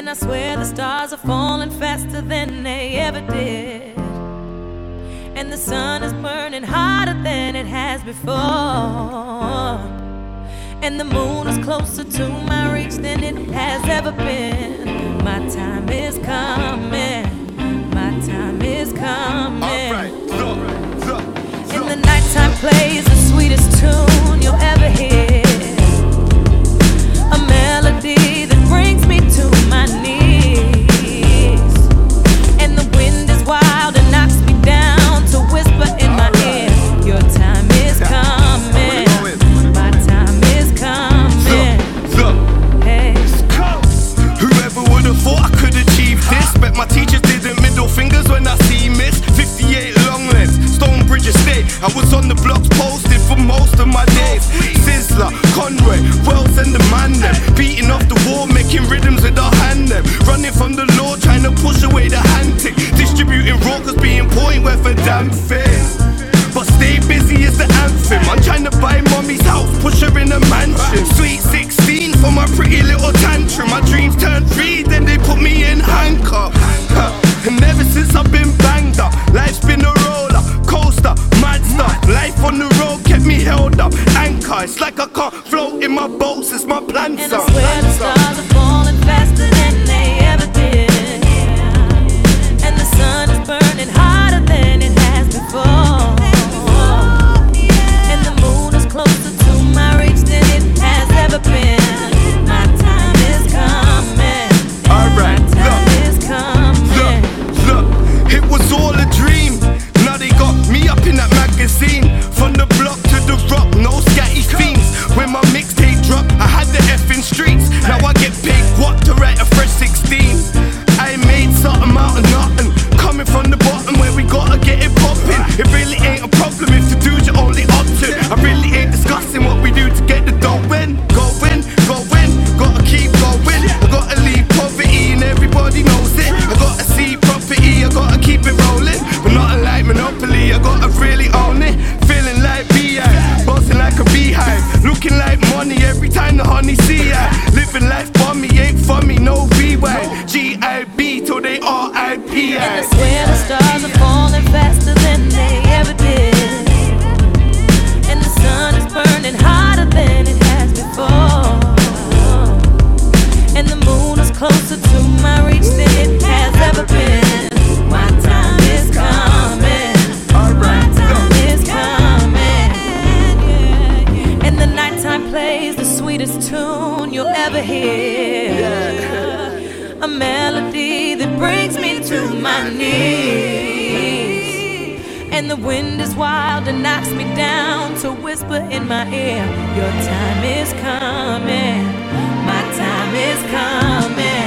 And I swear the stars are falling faster than they ever did. And the sun is burning hotter than it has before. And the moon is closer to my reach than it has ever been. My time is coming. My time is coming. Alright, In the nighttime plays the sweetest tune you'll ever hear. A melody that brings me to my knees. And the wind is wild and knocks me down to whisper in my ear. Your time is coming. My time is coming. Hey. Whoever would have thought I could achieve this? Bet my teachers didn't middle fingers when I see miss. 58 long legs, Stonebridge Estate. I was on the blocks posted for most of my days. Sizzler, Conway, Wells and the man them. Beating off the wall, making rhythms with our hand them. Running from the law, trying to push away the hand-tick. Distributing rockers, being point worth a damn thing. But stay busy is the anthem. I'm trying to buy mommy's house, push her in a mansion. Sweet 16 for my pretty little tantrum. My dreams turned 3, then they put me in handcuffs. And ever since I've been banged up, life's been a roller coaster, mad stuff. Life on the road kept me held up. Anchor, it's like I can't float in my boat since my plans And I swear the stars are falling faster than they ever did. And the sun is burning hotter than it has before. And the moon is closer to my reach than it has ever been. My time is coming. Alright, My time is coming. Look, it was all a dream. Now they got me up in that magazine. From the block to the rock, no scatty themes. When my mixtape dropped, I had the effing streets. Now I get paid what to write a fresh 16. I made something out of nothing. Coming from the bottom where we gotta get it poppin'. It really ain't a problem if the dude's your only option. I really ain't discussing what we do to get the dough in. Going, gotta keep going. I gotta leave poverty and everybody knows it. I gotta see property, I gotta keep it rolling. But not like Monopoly, I gotta really own it. Feeling like B.I., buzzing like a beehive. Looking like money every time the honey see ya. Living life for me ain't for me, no rewind. G.I.B. till they R.I.P. And I swear the stars are falling faster than they ever did. And the sun is burning hotter than it has before. And the moon is closer to my reach than it has ever been. My time is coming. My time is coming. And the nighttime plays the sweetest tune you'll ever hear. A melody that brings me to my knees. And the wind is wild and knocks me down to whisper in my ear. Your time is coming. My time is coming.